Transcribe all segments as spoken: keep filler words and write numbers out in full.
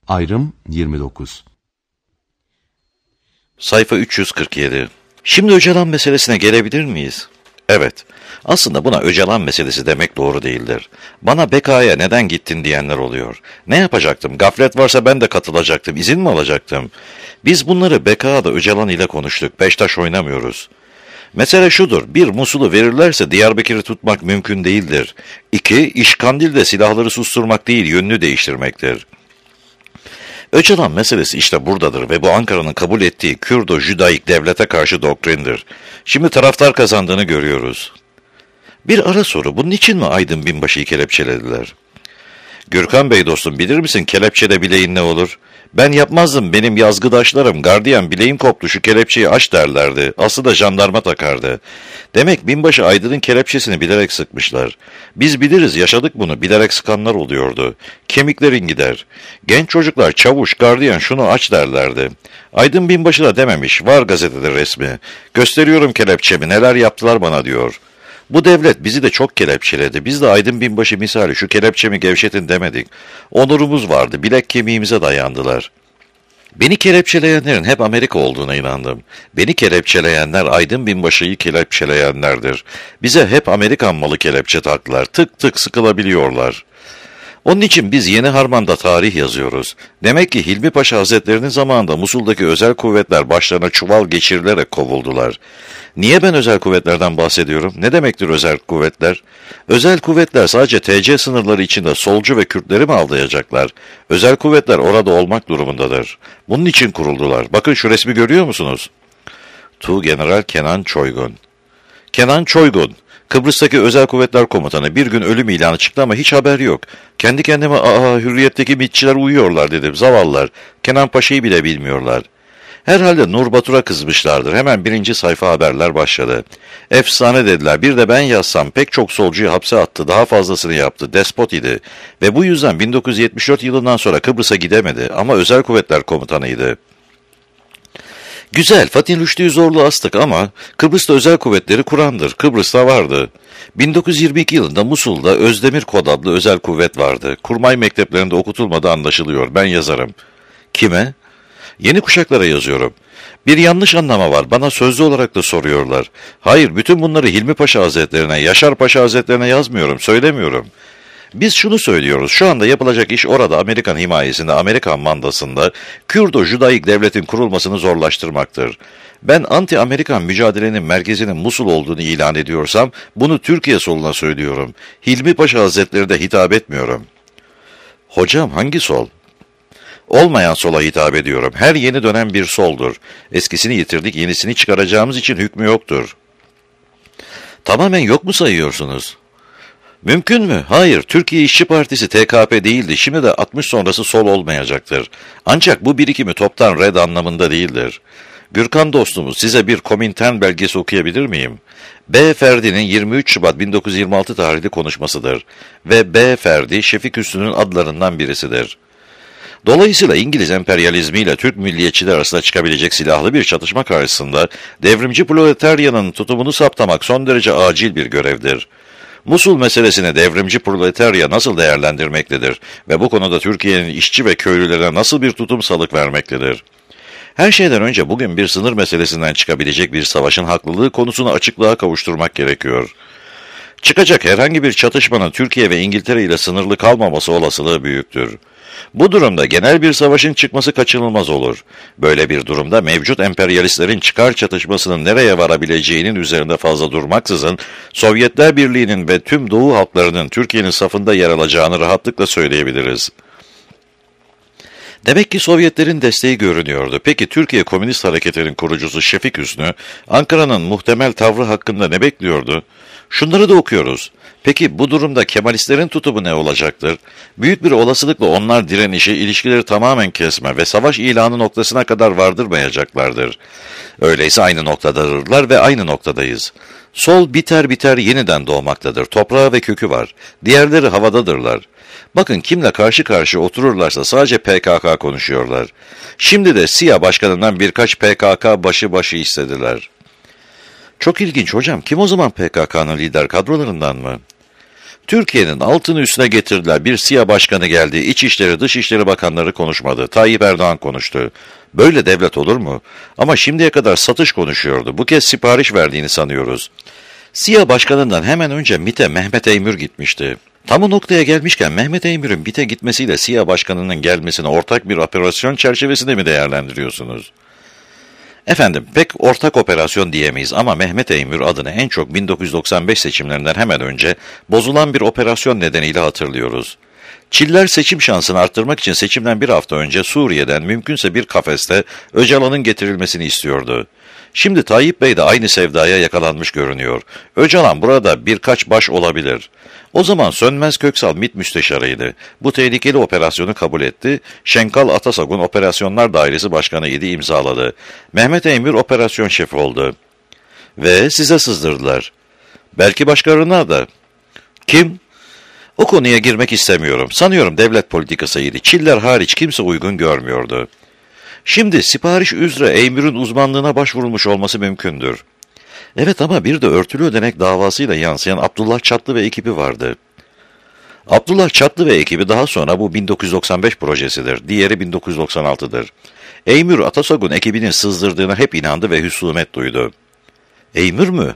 Ayrım yirmi dokuz. Sayfa üç yüz kırk yedi. Şimdi Öcalan meselesine gelebilir miyiz? Evet. Aslında buna Öcalan meselesi demek doğru değildir. Bana B K'ya neden gittin diyenler oluyor. Ne yapacaktım? Gaflet varsa ben de katılacaktım. İzin mi alacaktım? Biz bunları B K'da Öcalan ile konuştuk. Beştaş oynamıyoruz. Mesele şudur. Bir, Musul'u verirlerse Diyarbakır'ı tutmak mümkün değildir. İki, iş Kandil'de silahları susturmak değil, yönünü değiştirmektir. Öcalan meselesi işte buradadır ve bu Ankara'nın kabul ettiği Kürdo-Judaik devlete karşı doktrindir. Şimdi taraftar kazandığını görüyoruz. Bir ara soru, bunun için mi Aydın Binbaşı'yı kelepçelediler? Gürkan Bey dostum, bilir misin kelepçede bileğin ne olur? Ben yapmazdım, benim yazgıdaşlarım, gardiyan bileğim koptu şu kelepçeyi aç derlerdi. Aslı da jandarma takardı. Demek binbaşı Aydın'ın kelepçesini bilerek sıkmışlar. Biz biliriz, yaşadık bunu, bilerek sıkanlar oluyordu. Kemiklerin gider. Genç çocuklar çavuş, gardiyan şunu aç derlerdi. Aydın binbaşı da dememiş, var gazetede resmi. Gösteriyorum kelepçemi, neler yaptılar bana diyor. Bu devlet bizi de çok kelepçeledi. Biz de Aydın Binbaşı misali şu kelepçemi gevşetin demedik. Onurumuz vardı. Bilek kemiğimize dayandılar. Beni kelepçeleyenlerin hep Amerika olduğuna inandım. Beni kelepçeleyenler Aydın Binbaşı'yı kelepçeleyenlerdir. Bize hep Amerikan malı kelepçe taktılar. Tık tık sıkılabiliyorlar. Onun için biz Yeni Harman'da tarih yazıyoruz. Demek ki Hilmi Paşa Hazretleri'nin zamanında Musul'daki özel kuvvetler başlarına çuval geçirilerek kovuldular. Niye ben özel kuvvetlerden bahsediyorum? Ne demektir özel kuvvetler? Özel kuvvetler sadece T C sınırları içinde solcu ve Kürtleri mi avlayacaklar? Özel kuvvetler orada olmak durumundadır. Bunun için kuruldular. Bakın şu resmi görüyor musunuz? Tuğgeneral Kenan Çoygun. Kenan Çoygun. Kıbrıs'taki Özel Kuvvetler Komutanı bir gün ölüm ilanı çıktı ama hiç haber yok. Kendi kendime aa Hürriyet'teki mitçiler uyuyorlar dedim. Zavallılar. Kenan Paşa'yı bile bilmiyorlar. Herhalde Nur Batur'a kızmışlardır. Hemen birinci sayfa haberler başladı. Efsane dediler. Bir de ben yazsam pek çok solcuyu hapse attı. Daha fazlasını yaptı. Despot idi. Ve bu yüzden bin dokuz yüz yetmiş dört yılından sonra Kıbrıs'a gidemedi. Ama Özel Kuvvetler Komutanıydı. Güzel, Fatih Rüştü'yü zorlu astık ama Kıbrıs'ta özel kuvvetleri kurandır. Kıbrıs'ta vardı. bin dokuz yüz yirmi iki yılında Musul'da Özdemir Kod adlı özel kuvvet vardı. Kurmay mekteplerinde okutulmadığı anlaşılıyor. Ben yazarım. Kime? Yeni kuşaklara yazıyorum. Bir yanlış anlama var. Bana sözlü olarak da soruyorlar. Hayır, bütün bunları Hilmi Paşa Hazretlerine, Yaşar Paşa Hazretlerine yazmıyorum, söylemiyorum. Biz şunu söylüyoruz, şu anda yapılacak iş orada Amerikan himayesinde, Amerikan mandasında Kürdo-Judaik devletin kurulmasını zorlaştırmaktır. Ben anti-Amerikan mücadelenin merkezinin Musul olduğunu ilan ediyorsam, bunu Türkiye soluna söylüyorum. Hilmi Paşa Hazretleri de hitap etmiyorum. Hocam hangi sol? Olmayan sola hitap ediyorum. Her yeni dönem bir soldur. Eskisini yitirdik, yenisini çıkaracağımız için hükmü yoktur. Tamamen yok mu sayıyorsunuz? Mümkün mü? Hayır. Türkiye İşçi Partisi T K P değildi. Şimdi de altmış sonrası sol olmayacaktır. Ancak bu birikimi toptan red anlamında değildir. Gürkan dostumuz, size bir Komintern belgesi okuyabilir miyim? B. Ferdi'nin yirmi üç Şubat bin dokuz yüz yirmi altı tarihli konuşmasıdır. Ve B. Ferdi, Şefik Hüsnü'nün adlarından birisidir. Dolayısıyla İngiliz emperyalizmiyle Türk milliyetçiler arasında çıkabilecek silahlı bir çatışma karşısında devrimci proletaryanın tutumunu saptamak son derece acil bir görevdir. Musul meselesini devrimci proletarya nasıl değerlendirmektedir ve bu konuda Türkiye'nin işçi ve köylülere nasıl bir tutum salık vermektedir? Her şeyden önce bugün bir sınır meselesinden çıkabilecek bir savaşın haklılığı konusunu açıklığa kavuşturmak gerekiyor. Çıkacak herhangi bir çatışmanın Türkiye ve İngiltere ile sınırlı kalmaması olasılığı büyüktür. Bu durumda genel bir savaşın çıkması kaçınılmaz olur. Böyle bir durumda mevcut emperyalistlerin çıkar çatışmasının nereye varabileceğinin üzerinde fazla durmaksızın, Sovyetler Birliği'nin ve tüm Doğu halklarının Türkiye'nin safında yer alacağını rahatlıkla söyleyebiliriz. Demek ki Sovyetlerin desteği görünüyordu. Peki Türkiye Komünist Hareketi'nin kurucusu Şefik Hüsnü, Ankara'nın muhtemel tavrı hakkında ne bekliyordu? Şunları da okuyoruz. Peki bu durumda Kemalistlerin tutumu ne olacaktır? Büyük bir olasılıkla onlar direnişi, ilişkileri tamamen kesme ve savaş ilanı noktasına kadar vardırmayacaklardır. Öyleyse aynı noktadadırlar ve aynı noktadayız. Sol biter biter yeniden doğmaktadır. Toprağı ve kökü var. Diğerleri havadadırlar. Bakın kimle karşı karşıya otururlarsa sadece P K K konuşuyorlar. Şimdi de SİHA başkanından birkaç P K K başı başı istediler. Çok ilginç hocam. Kim o zaman P K K'nın lider kadrolarından mı? Türkiye'nin altını üstüne getirdiler. Bir SİHA başkanı geldi. İçişleri, Dışişleri Bakanları konuşmadı. Tayyip Erdoğan konuştu. Böyle devlet olur mu? Ama şimdiye kadar satış konuşuyordu. Bu kez sipariş verdiğini sanıyoruz. SİHA başkanından hemen önce MİT'e Mehmet Eymür gitmişti. Tam o noktaya gelmişken Mehmet Eymür'ün MİT'e gitmesiyle SİHA başkanının gelmesini ortak bir operasyon çerçevesinde mi değerlendiriyorsunuz? Efendim, pek ortak operasyon diyemeyiz ama Mehmet Eymür adını en çok bin dokuz yüz doksan beş seçimlerinden hemen önce bozulan bir operasyon nedeniyle hatırlıyoruz. Çiller seçim şansını arttırmak için seçimden bir hafta önce Suriye'den mümkünse bir kafeste Öcalan'ın getirilmesini istiyordu. Şimdi Tayyip Bey de aynı sevdaya yakalanmış görünüyor. Öcalan burada birkaç baş olabilir. O zaman Sönmez Köksal MİT müsteşarıydı. Bu tehlikeli operasyonu kabul etti. Şenkal Atasagun Operasyonlar Dairesi Başkanı idi, imzaladı. Mehmet Eymür operasyon şefi oldu. Ve size sızdırdılar. Belki başkalarına da. Kim? O konuya girmek istemiyorum. Sanıyorum devlet politikasıydı. Çiller hariç kimse uygun görmüyordu. Şimdi sipariş üzere Eymür'ün uzmanlığına başvurulmuş olması mümkündür. Evet ama bir de örtülü ödenek davasıyla yansıyan Abdullah Çatlı ve ekibi vardı. Abdullah Çatlı ve ekibi daha sonra bu bin dokuz yüz doksan beş projesidir. Diğeri bin dokuz yüz doksan altıdır. Eymür Atasagun ekibinin sızdırdığına hep inandı ve husumet duydu. Eymür mü?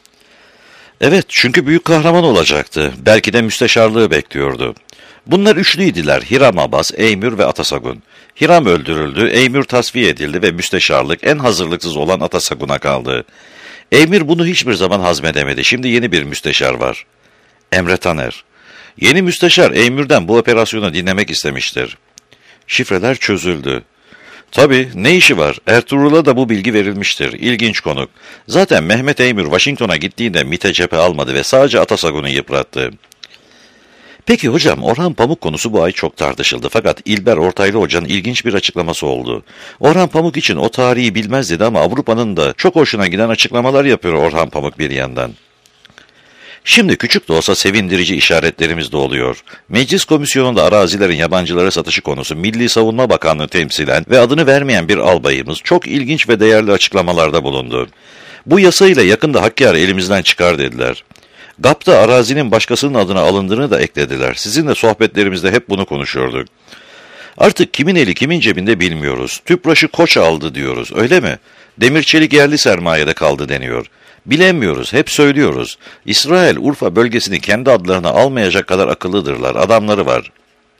Evet, çünkü büyük kahraman olacaktı. Belki de müsteşarlığı bekliyordu. Bunlar üçlüydüler: Hiram Abbas, Eymür ve Atasagun. Hiram öldürüldü, Eymür tasfiye edildi ve müsteşarlık en hazırlıksız olan Atasagun'a kaldı. Eymür bunu hiçbir zaman hazmedemedi. Şimdi yeni bir müsteşar var. Emre Taner. Yeni müsteşar Eymür'den bu operasyonu dinlemek istemiştir. Şifreler çözüldü. Tabii, ne işi var? Ertuğrul'a da bu bilgi verilmiştir. İlginç konuk. Zaten Mehmet Eymür Washington'a gittiğinde MİT'e cephe almadı ve sadece Atasagun'u yıprattı. Peki hocam, Orhan Pamuk konusu bu ay çok tartışıldı. Fakat İlber Ortaylı Hoca'nın ilginç bir açıklaması oldu. Orhan Pamuk için o tarihi bilmez dedi ama Avrupa'nın da çok hoşuna giden açıklamalar yapıyor Orhan Pamuk bir yandan. Şimdi küçük de olsa sevindirici işaretlerimiz de oluyor. Meclis Komisyonu'nda arazilerin yabancılara satışı konusu Milli Savunma Bakanlığı temsilen ve adını vermeyen bir albayımız çok ilginç ve değerli açıklamalarda bulundu. Bu yasayla yakında Hakkari elimizden çıkar dediler. G A P'ta arazinin başkasının adına alındığını da eklediler. Sizinle sohbetlerimizde hep bunu konuşuyorduk. Artık kimin eli kimin cebinde bilmiyoruz. Tüpraş'ı Koç aldı diyoruz, öyle mi? Demir çelik yerli sermayede kaldı deniyor. Bilemiyoruz, hep söylüyoruz. İsrail, Urfa bölgesini kendi adlarına almayacak kadar akıllıdırlar, adamları var.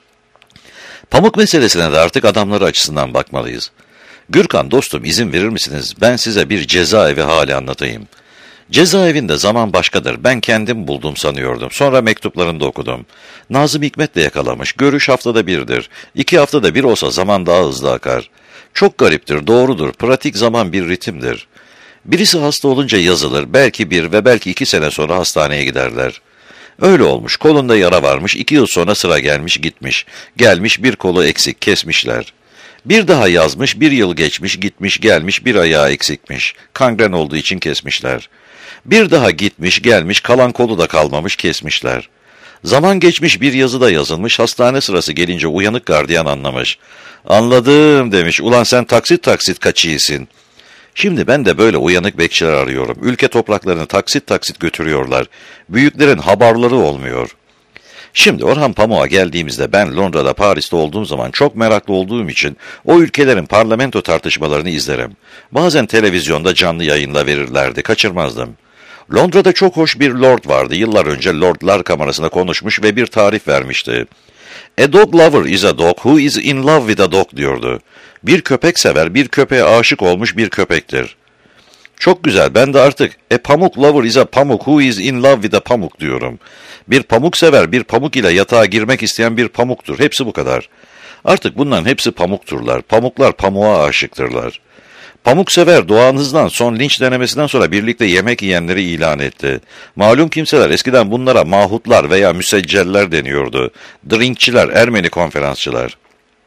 Pamuk meselesine de artık adamları açısından bakmalıyız. Gürkan dostum, izin verir misiniz? Ben size bir cezaevi hali anlatayım. Cezaevinde zaman başkadır. Ben kendim buldum sanıyordum. Sonra mektuplarını da okudum. Nazım Hikmet de yakalamış. Görüş haftada birdir. İki haftada bir olsa zaman daha hızlı akar. Çok gariptir, doğrudur. Pratik zaman bir ritimdir. Birisi hasta olunca yazılır. Belki bir ve belki iki sene sonra hastaneye giderler. Öyle olmuş. Kolunda yara varmış. İki yıl sonra sıra gelmiş gitmiş. Gelmiş bir kolu eksik, kesmişler. Bir daha yazmış, bir yıl geçmiş, gitmiş, gelmiş, bir ayağı eksikmiş. Kangren olduğu için kesmişler. Bir daha gitmiş, gelmiş, kalan kolu da kalmamış, kesmişler. Zaman geçmiş, bir yazı da yazılmış, hastane sırası gelince uyanık gardiyan anlamış. Anladım demiş, ulan sen taksit taksit kaçıyısın. Şimdi ben de böyle uyanık bekçiler arıyorum. Ülke topraklarını taksit taksit götürüyorlar. Büyüklerin haberleri olmuyor. Şimdi Orhan Pamuk'a geldiğimizde ben Londra'da, Paris'te olduğum zaman çok meraklı olduğum için o ülkelerin parlamento tartışmalarını izlerim. Bazen televizyonda canlı yayınla verirlerdi, kaçırmazdım. Londra'da çok hoş bir lord vardı. Yıllar önce Lordlar Kamerası'nda konuşmuş ve bir tarif vermişti. A dog lover is a dog who is in love with a dog diyordu. Bir köpek sever, bir köpeğe aşık olmuş bir köpektir. Çok güzel, ben de artık a pamuk lover is a pamuk who is in love with a pamuk diyorum. Bir pamuk sever, bir pamuk ile yatağa girmek isteyen bir pamuktur. Hepsi bu kadar. Artık bunların hepsi pamukturlar. Pamuklar pamuğa aşıktırlar. Pamuksever Doğan Hızlan son linç denemesinden sonra birlikte yemek yiyenleri ilan etti. Malum kimseler eskiden bunlara mahutlar veya müsecceller deniyordu. Drinkçiler, Ermeni konferansçılar.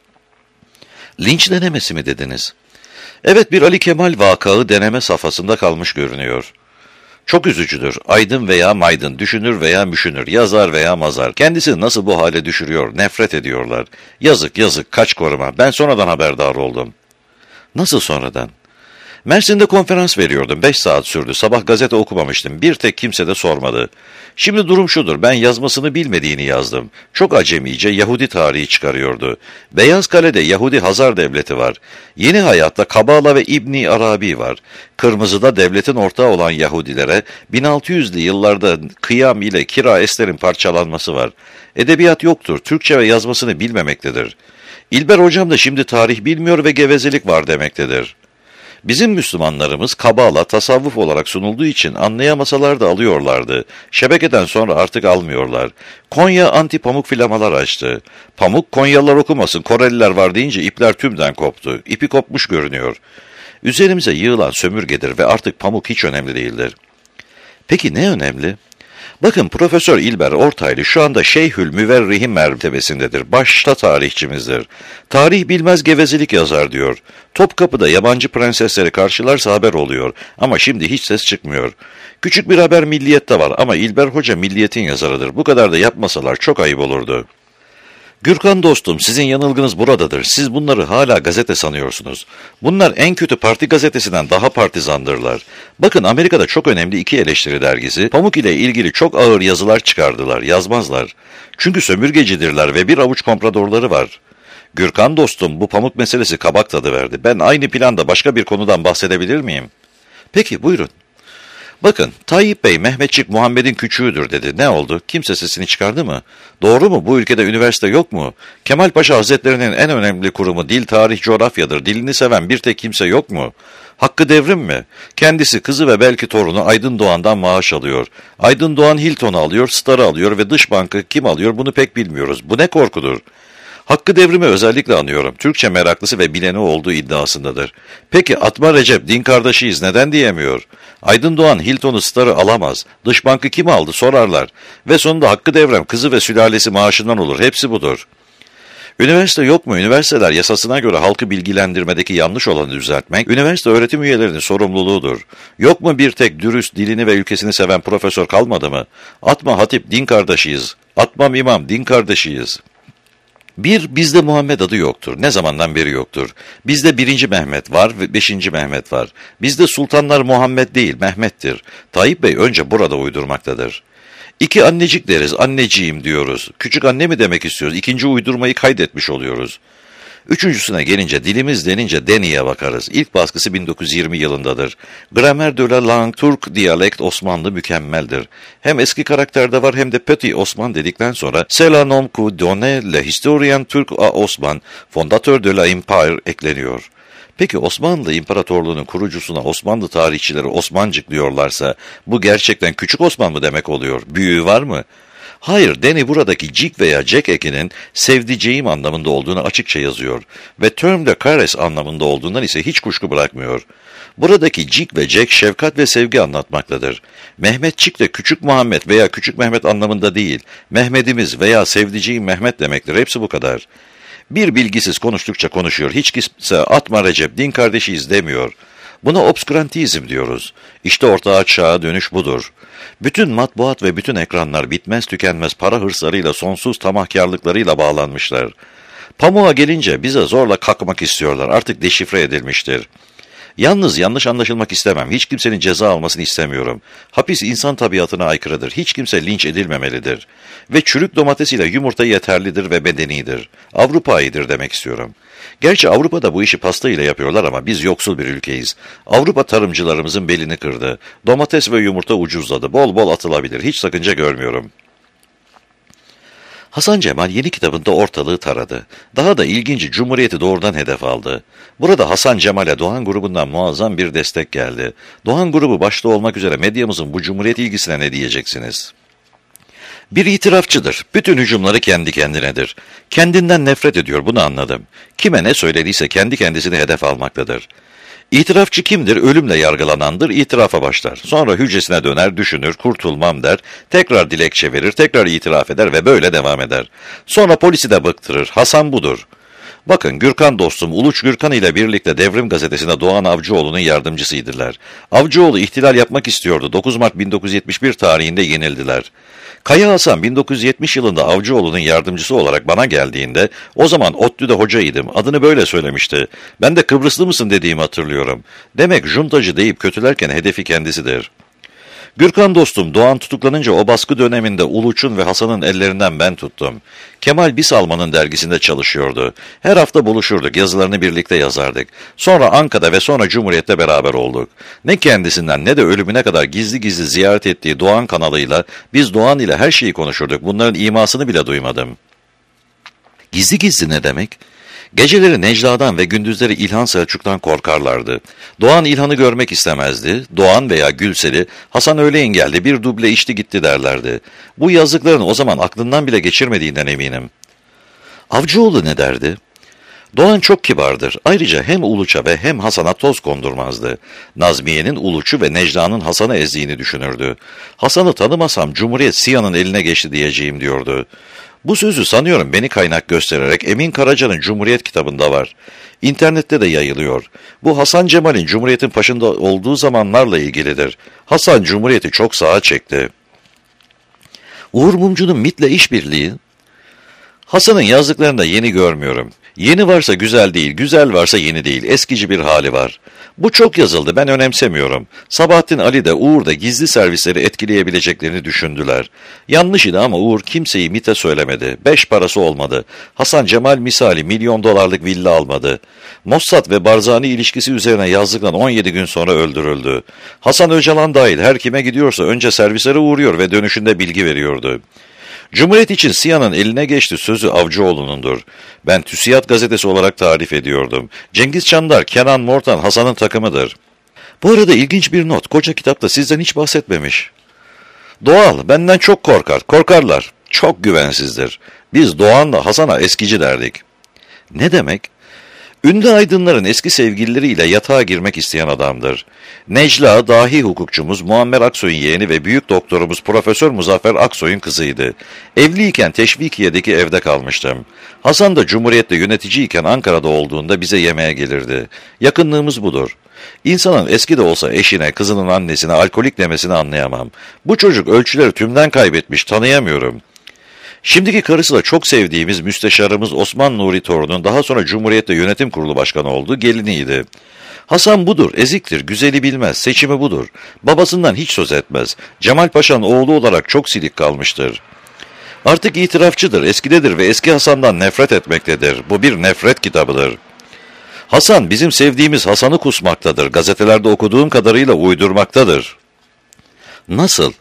Linç denemesi mi dediniz? Evet, bir Ali Kemal vakağı deneme safhasında kalmış görünüyor. Çok üzücüdür. Aydın veya maydın, düşünür veya müşünür, yazar veya mazar. Kendisini nasıl bu hale düşürüyor, nefret ediyorlar. Yazık yazık, kaç koruma. Ben sonradan haberdar oldum. Nasıl sonradan? Mersin'de konferans veriyordum. Beş saat sürdü. Sabah gazete okumamıştım. Bir tek kimse de sormadı. Şimdi durum şudur. Ben yazmasını bilmediğini yazdım. Çok acemice Yahudi tarihi çıkarıyordu. Beyaz Kale'de Yahudi Hazar Devleti var. Yeni Hayat'ta Kabala ve İbni Arabi var. Kırmızı'da devletin ortağı olan Yahudilere bin altı yüzlü yıllarda kıyam ile Kira Esler'in parçalanması var. Edebiyat yoktur. Türkçe ve yazmasını bilmemektedir. İlber hocam da şimdi tarih bilmiyor ve gevezelik var demektedir. Bizim Müslümanlarımız Kabala, tasavvuf olarak sunulduğu için anlayamasalar da alıyorlardı. Şebekeden sonra artık almıyorlar. Konya anti pamuk filamalar açtı. Pamuk Konyalılar okumasın, Koreliler var deyince ipler tümden koptu. İpi kopmuş görünüyor. Üzerimize yığılan sömürgedir ve artık pamuk hiç önemli değildir. Peki ne önemli? Bakın Profesör İlber Ortaylı şu anda Şeyhül Müverrihim mertebesindedir. Başta tarihçimizdir. Tarih bilmez gevezelik yazar diyor. Topkapı'da yabancı prensesleri karşılarsa haber oluyor. Ama şimdi hiç ses çıkmıyor. Küçük bir haber Milliyet'te var ama İlber Hoca Milliyet'in yazarıdır. Bu kadar da yapmasalar çok ayıp olurdu. Gürkan dostum, sizin yanılgınız buradadır. Siz bunları hala gazete sanıyorsunuz. Bunlar en kötü parti gazetesinden daha partizandırlar. Bakın Amerika'da çok önemli iki eleştiri dergisi, pamuk ile ilgili çok ağır yazılar çıkardılar, yazmazlar. Çünkü sömürgecidirler ve bir avuç kompradorları var. Gürkan dostum, bu pamuk meselesi kabak tadı verdi. Ben aynı planda başka bir konudan bahsedebilir miyim? Peki, buyurun. Bakın, Tayyip Bey, Mehmetçik Muhammed'in küçüğüdür dedi. Ne oldu? Kimse sesini çıkardı mı? Doğru mu? Bu ülkede üniversite yok mu? Kemal Paşa Hazretleri'nin en önemli kurumu dil, tarih, coğrafyadır. Dilini seven bir tek kimse yok mu? Hakkı Devrim mi? Kendisi, kızı ve belki torunu Aydın Doğan'dan maaş alıyor. Aydın Doğan Hilton'u alıyor, Star'ı alıyor ve dış bankı kim alıyor bunu pek bilmiyoruz. Bu ne korkudur? Hakkı Devrim'i özellikle anıyorum. Türkçe meraklısı ve bileni olduğu iddiasındadır. Peki Atma Recep, din kardeşiyiz neden diyemiyor? Aydın Doğan Hilton'u Star'ı alamaz. Dış bankı kim aldı sorarlar. Ve sonunda Hakkı Devrem kızı ve sülalesi maaşından olur. Hepsi budur. Üniversite yok mu? Üniversiteler yasasına göre halkı bilgilendirmedeki yanlış olanı düzeltmek, üniversite öğretim üyelerinin sorumluluğudur. Yok mu bir tek dürüst, dilini ve ülkesini seven profesör kalmadı mı? Atma Hatip, din kardeşiyiz. Atmam İmam, din kardeşiyiz. Bir, bizde Muhammed adı yoktur. Ne zamandan beri yoktur. Bizde birinci Mehmet var ve beşinci Mehmet var. Bizde sultanlar Muhammed değil, Mehmet'tir. Tayyip Bey önce burada uydurmaktadır. İki annecik deriz, anneciğim diyoruz. Küçük anne mi demek istiyoruz? İkinci uydurmayı kaydetmiş oluyoruz. Üçüncüsüne gelince dilimiz denince Deni'ye bakarız. İlk baskısı bin dokuz yüz yirmi yılındadır. Grammaire de la langue turque diyalekt Osmanlı mükemmeldir. Hem eski karakterde var hem de Petit Osman dedikten sonra c'est la nom que donne le historien turc à Osman, fondateur de la empire ekleniyor. Peki Osmanlı İmparatorluğu'nun kurucusuna Osmanlı tarihçileri Osmancık diyorlarsa bu gerçekten Küçük Osman mı demek oluyor? Büyüğü var mı? Hayır, Deni buradaki cik veya cek ekinin sevdiceğim anlamında olduğunu açıkça yazıyor ve term de cares anlamında olduğundan ise hiç kuşku bırakmıyor. Buradaki cik ve cek şefkat ve sevgi anlatmaktadır. Mehmetçik de Küçük Muhammed veya Küçük Mehmet anlamında değil, Mehmet'imiz veya sevdiceğim Mehmet demektir. Hepsi bu kadar. Bir bilgisiz konuştukça konuşuyor, hiç kimse Atma Recep, din kardeşiyiz demiyor. Buna obskurantizm diyoruz. İşte orta çağa dönüş budur. Bütün matbuat ve bütün ekranlar bitmez tükenmez para hırslarıyla, sonsuz tamahkarlıklarıyla bağlanmışlar. Pamuğa gelince bize zorla kakmak istiyorlar. Artık deşifre edilmiştir. Yalnız yanlış anlaşılmak istemem. Hiç kimsenin ceza almasını istemiyorum. Hapis insan tabiatına aykırıdır. Hiç kimse linç edilmemelidir. Ve çürük domates ile yumurta yeterlidir ve bedenidir. Avrupa'yıdır demek istiyorum. Gerçi Avrupa'da bu işi pasta ile yapıyorlar ama biz yoksul bir ülkeyiz. Avrupa tarımcılarımızın belini kırdı. Domates ve yumurta ucuzladı. Bol bol atılabilir. Hiç sakınca görmüyorum. Hasan Cemal yeni kitabında ortalığı taradı. Daha da ilginci Cumhuriyeti doğrudan hedef aldı. Burada Hasan Cemal'e Doğan grubundan muazzam bir destek geldi. Doğan grubu başta olmak üzere medyamızın bu Cumhuriyet ilgisine ne diyeceksiniz? Bir itirafçıdır. Bütün hücumları kendi kendinedir. Kendinden nefret ediyor, bunu anladım. Kime ne söylediyse kendi kendisini hedef almaktadır. İtirafçı kimdir? Ölümle yargılanandır, itirafa başlar. Sonra hücresine döner, düşünür, kurtulmam der, tekrar dilekçe verir, tekrar itiraf eder ve böyle devam eder. Sonra polisi de bıktırır. Hasan budur. Bakın Gürkan dostum Uluç Gürkan ile birlikte Devrim Gazetesi'nde Doğan Avcıoğlu'nun yardımcısıydılar. Avcıoğlu ihtilal yapmak istiyordu. dokuz Mart bin dokuz yüz yetmiş bir tarihinde yenildiler. Kaya Hasan bin dokuz yüz yetmiş yılında Avcıoğlu'nun yardımcısı olarak bana geldiğinde o zaman ODTÜ'de hocaydım. Adını böyle söylemişti. Ben de Kıbrıslı mısın dediğimi hatırlıyorum. Demek juntacı deyip kötülerken hedefi kendisidir. Gürkan dostum Doğan tutuklanınca o baskı döneminde Uluç'un ve Hasan'ın ellerinden ben tuttum. Kemal Bisalman'ın dergisinde çalışıyordu. Her hafta buluşurduk, yazılarını birlikte yazardık. Sonra Anka'da ve sonra Cumhuriyet'te beraber olduk. Ne kendisinden ne de ölümüne kadar gizli gizli ziyaret ettiği Doğan kanalıyla biz Doğan ile her şeyi konuşurduk. Bunların imasını bile duymadım. Gizli gizli ne demek? Geceleri Necla'dan ve gündüzleri İlhan Selçuk'tan korkarlardı. Doğan İlhan'ı görmek istemezdi. Doğan veya Gülsel'i, Hasan öğleyin geldi bir duble içti gitti derlerdi. Bu yazdıklarını o zaman aklından bile geçirmediğinden eminim. Avcıoğlu ne derdi? Doğan çok kibardır. Ayrıca hem Uluç'a ve hem Hasan'a toz kondurmazdı. Nazmiye'nin Uluç'u ve Necla'nın Hasan'ı ezdiğini düşünürdü. Hasan'ı tanımasam Cumhuriyet Siyah'ın eline geçti diyeceğim diyordu. Bu sözü sanıyorum beni kaynak göstererek Emin Karaca'nın Cumhuriyet kitabında var. İnternette de yayılıyor. Bu Hasan Cemal'in Cumhuriyet'in başında olduğu zamanlarla ilgilidir. Hasan Cumhuriyet'i çok sağa çekti. Uğur Mumcu'nun MİT'le işbirliği. Hasan'ın yazdıklarında yeni görmüyorum. Yeni varsa güzel değil, güzel varsa yeni değil, eskici bir hali var. Bu çok yazıldı, ben önemsemiyorum. Sabahattin Ali de Uğur da gizli servisleri etkileyebileceklerini düşündüler. Yanlış idi ama Uğur kimseyi MİT'e söylemedi. Beş parası olmadı. Hasan Cemal misali milyon dolarlık villa almadı. Mossad ve Barzani ilişkisi üzerine yazdıktan on yedi gün sonra öldürüldü. Hasan Öcalan dahil her kime gidiyorsa önce servislere uğruyor ve dönüşünde bilgi veriyordu. Cumhuriyet için Siyah'ın eline geçti sözü Avcıoğlu'nundur. Ben TÜSİAD gazetesi olarak tarif ediyordum. Cengiz Çandar, Kenan Mortan Hasan'ın takımıdır. Bu arada ilginç bir not. Koca kitapta sizden hiç bahsetmemiş. Doğal, benden çok korkar. Korkarlar. Çok güvensizdir. Biz Doğan'la Hasan'a eskici derdik. Ne demek? Ünlü aydınların eski sevgilileriyle yatağa girmek isteyen adamdır. Necla, dahi hukukçumuz Muammer Aksoy'un yeğeni ve büyük doktorumuz Profesör Muzaffer Aksoy'un kızıydı. Evliyken Teşvikiye'deki evde kalmıştım. Hasan da Cumhuriyet'te yöneticiyken Ankara'da olduğunda bize yemeğe gelirdi. Yakınlığımız budur. İnsanın eski de olsa eşine, kızının annesine alkolik demesini anlayamam. Bu çocuk ölçüleri tümden kaybetmiş, tanıyamıyorum. Şimdiki karısı da çok sevdiğimiz müsteşarımız Osman Nuri Torun'un daha sonra Cumhuriyet'te yönetim kurulu başkanı olduğu geliniydi. Hasan budur, eziktir, güzeli bilmez, seçimi budur. Babasından hiç söz etmez. Cemal Paşa'nın oğlu olarak çok silik kalmıştır. Artık itirafçıdır, eskidedir ve eski Hasan'dan nefret etmektedir. Bu bir nefret kitabıdır. Hasan bizim sevdiğimiz Hasan'ı kusmaktadır. Gazetelerde okuduğum kadarıyla uydurmaktadır. Nasıl?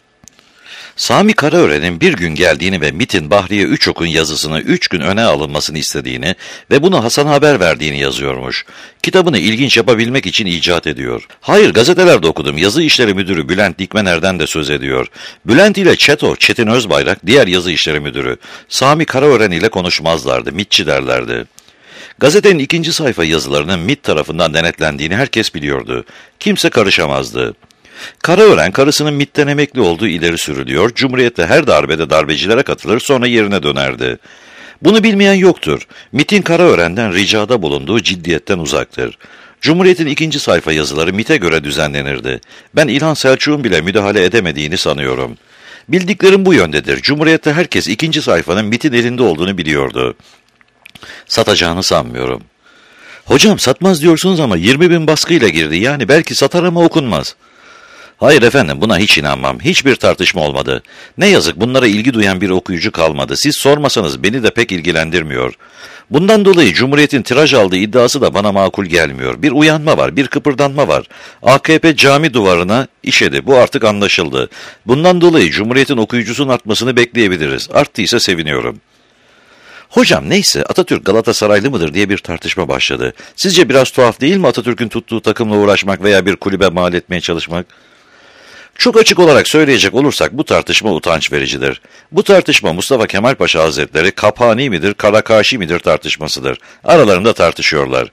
Sami Karaören'in bir gün geldiğini ve MİT'in Bahriye Üçok'un yazısını üç gün öne alınmasını istediğini ve bunu Hasan'a haber verdiğini yazıyormuş. Kitabını ilginç yapabilmek için icat ediyor. Hayır, gazetelerde okudum. Yazı işleri müdürü Bülent Dikmener'den de söz ediyor. Bülent ile Çeto, Çetin Özbayrak, diğer yazı işleri müdürü. Sami Karaören ile konuşmazlardı, MİTçi derlerdi. Gazetenin ikinci sayfa yazılarının MİT tarafından denetlendiğini herkes biliyordu. Kimse karışamazdı. Karaören karısının MİT'ten emekli olduğu ileri sürülüyor, Cumhuriyet'te her darbede darbecilere katılır sonra yerine dönerdi. Bunu bilmeyen yoktur. MİT'in Karaören'den ricada bulunduğu ciddiyetten uzaktır. Cumhuriyet'in ikinci sayfa yazıları MİT'e göre düzenlenirdi. Ben İlhan Selçuk'un bile müdahale edemediğini sanıyorum. Bildiklerim bu yöndedir. Cumhuriyet'te herkes ikinci sayfanın MİT'in elinde olduğunu biliyordu. Satacağını sanmıyorum. Hocam satmaz diyorsunuz ama yirmi bin baskıyla girdi. Yani belki satar ama okunmaz. Hayır efendim, buna hiç inanmam. Hiçbir tartışma olmadı. Ne yazık bunlara ilgi duyan bir okuyucu kalmadı. Siz sormasanız beni de pek ilgilendirmiyor. Bundan dolayı Cumhuriyet'in tiraj aldığı iddiası da bana makul gelmiyor. Bir uyanma var, bir kıpırdanma var. A K P cami duvarına işedi. Bu artık anlaşıldı. Bundan dolayı Cumhuriyet'in okuyucusunun artmasını bekleyebiliriz. Arttıysa seviniyorum. Hocam neyse, Atatürk Galatasaraylı mıdır diye bir tartışma başladı. Sizce biraz tuhaf değil mi Atatürk'ün tuttuğu takımla uğraşmak veya bir kulübe mal etmeye çalışmak? Çok açık olarak söyleyecek olursak bu tartışma utanç vericidir. Bu tartışma Mustafa Kemal Paşa Hazretleri Kapani midir, Karakaşi midir tartışmasıdır. Aralarında tartışıyorlar.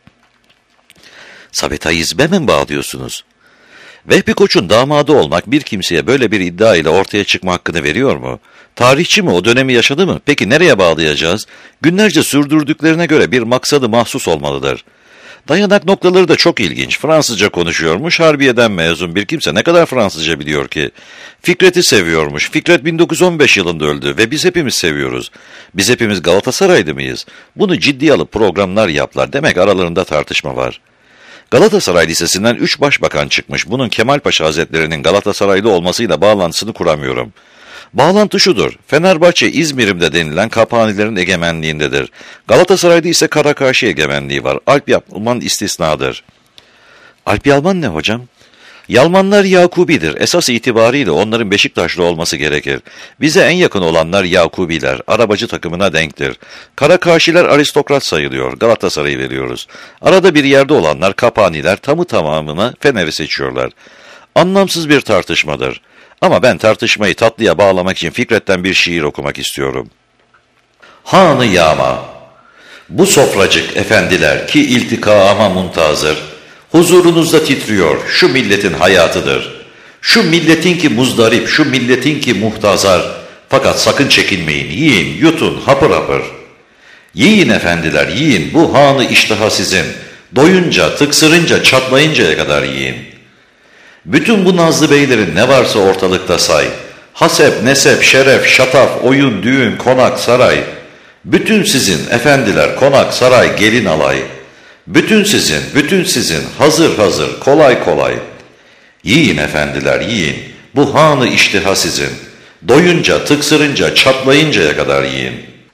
Sabetayizme mi bağlıyorsunuz? Vehbi Koç'un damadı olmak bir kimseye böyle bir iddia ile ortaya çıkma hakkını veriyor mu? Tarihçi mi, o dönemi yaşadı mı? Peki nereye bağlayacağız? Günlerce sürdürdüklerine göre bir maksadı mahsus olmalıdır. Dayanak noktaları da çok ilginç. Fransızca konuşuyormuş, Harbiye'den mezun bir kimse ne kadar Fransızca biliyor ki? Fikret'i seviyormuş. Fikret bin dokuz yüz on beş yılında öldü ve biz hepimiz seviyoruz. Biz hepimiz Galatasaraylı mıyız? Bunu ciddiye alıp programlar yaplar. Demek aralarında tartışma var. Galatasaray Lisesi'nden üç başbakan çıkmış. Bunun Kemal Paşa Hazretleri'nin Galatasaraylı olmasıyla bağlantısını kuramıyorum. Bağlantı şudur: Fenerbahçe İzmir'imde denilen Kaphanilerin egemenliğindedir. Galatasaray'da ise Karakaşi egemenliği var. Alp Yalman istisnadır. Alp Yalman ne hocam? Yalmanlar Yakubidir. Esas itibariyle onların Beşiktaşlı olması gerekir. Bize en yakın olanlar Yakubiler, arabacı takımına denktir. Karakaşiler aristokrat sayılıyor. Galatasaray'ı veriyoruz. Arada bir yerde olanlar Kaphaniler, tamı tamamına Fener'i seçiyorlar. Anlamsız bir tartışmadır. Ama ben tartışmayı tatlıya bağlamak için Fikret'ten bir şiir okumak istiyorum. Hanı yağma, bu sofracık efendiler ki iltikama muntazır, huzurunuzda titriyor, şu milletin hayatıdır. Şu milletin ki muzdarip, şu milletin ki muhtazar, fakat sakın çekinmeyin, yiyin, yutun, hapır hapır. Yiyin efendiler, yiyin, bu hanı iştaha sizin, doyunca, tıksırınca, çatlayıncaya kadar yiyin. Bütün bu nazlı beylerin ne varsa ortalıkta say. Hasep, nesep, şeref, şataf, oyun, düğün, konak, saray. Bütün sizin efendiler, konak, saray, gelin alay. Bütün sizin, bütün sizin, hazır hazır, kolay kolay. Yiyin efendiler, yiyin. Bu hanı iştiha sizin. Doyunca, tıksırınca, çatlayıncaya kadar yiyin.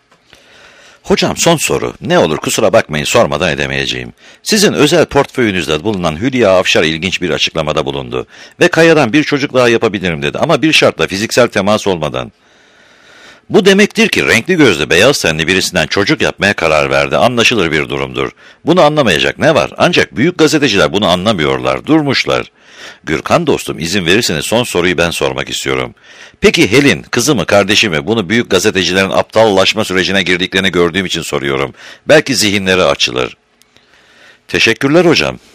Hocam son soru. Ne olur kusura bakmayın, sormadan edemeyeceğim. Sizin özel portföyünüzde bulunan Hülya Avşar ilginç bir açıklamada bulundu. Ve Kaya'dan bir çocuk daha yapabilirim dedi ama bir şartla, fiziksel temas olmadan. Bu demektir ki renkli gözlü, beyaz tenli birisinden çocuk yapmaya karar verdi. Anlaşılır bir durumdur. Bunu anlamayacak ne var? Ancak büyük gazeteciler bunu anlamıyorlar, durmuşlar. Gürkan dostum, izin verirseniz son soruyu ben sormak istiyorum. Peki Helin, kızı mı, kardeşi mi? Bunu büyük gazetecilerin aptallaşma sürecine girdiklerini gördüğüm için soruyorum. Belki zihinleri açılır. Teşekkürler hocam.